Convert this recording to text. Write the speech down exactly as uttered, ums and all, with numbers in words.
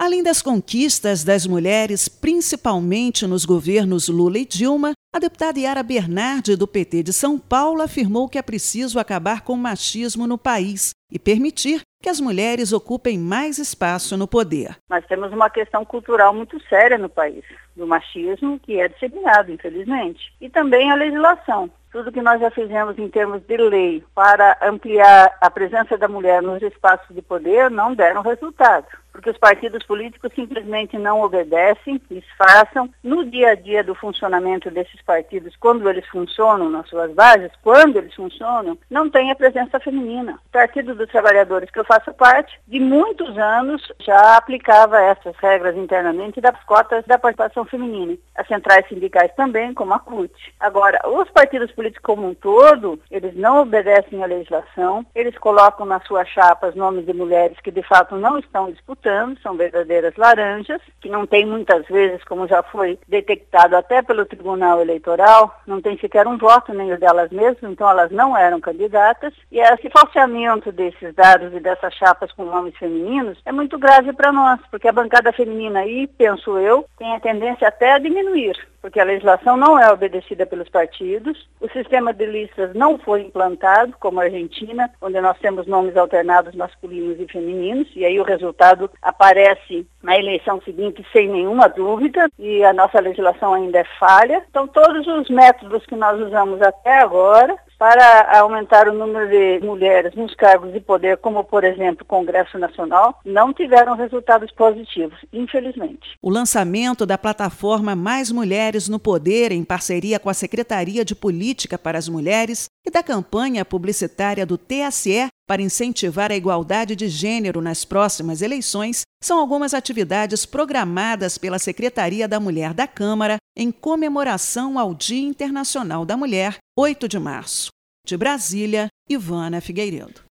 Além das conquistas das mulheres, principalmente nos governos Lula e Dilma, a deputada Yara Bernardi, do P T de São Paulo, afirmou que é preciso acabar com o machismo no país e permitir que as mulheres ocupem mais espaço no poder. Nós temos uma questão cultural muito séria no país, do machismo, que é disseminado, infelizmente. E também a legislação. Tudo que nós já fizemos em termos de lei para ampliar a presença da mulher nos espaços de poder não deram resultado. Porque os partidos políticos simplesmente não obedecem, disfarçam. No dia a dia do funcionamento desses partidos, quando eles funcionam nas suas bases, quando eles funcionam, não tem a presença feminina. O Partido dos Trabalhadores, que eu faço parte, de muitos anos já aplicava essas regras internamente das cotas da participação feminina. As centrais sindicais também, como a C U T. Agora, os partidos políticos como um todo, eles não obedecem à legislação, eles colocam nas suas chapas nomes de mulheres que de fato não estão disputando, são verdadeiras laranjas, que não tem muitas vezes, como já foi detectado até pelo Tribunal Eleitoral, não tem sequer um voto nem o delas mesmas, então elas não eram candidatas, e esse falseamento desses dados e dessas chapas com nomes femininos é muito grave para nós, porque a bancada feminina aí, penso eu, tem a tendência até a diminuir, porque a legislação não é obedecida pelos partidos, o sistema de listas não foi implantado, como a Argentina, onde nós temos nomes alternados masculinos e femininos, e aí o resultado aparece na eleição seguinte sem nenhuma dúvida, e a nossa legislação ainda é falha. Então, todos os métodos que nós usamos até agora para aumentar o número de mulheres nos cargos de poder, como, por exemplo, o Congresso Nacional, não tiveram resultados positivos, infelizmente. O lançamento da plataforma Mais Mulheres no Poder, em parceria com a Secretaria de Política para as Mulheres, e da campanha publicitária do T S E para incentivar a igualdade de gênero nas próximas eleições, são algumas atividades programadas pela Secretaria da Mulher da Câmara em comemoração ao Dia Internacional da Mulher, oito de março. De Brasília, Ivana Figueiredo.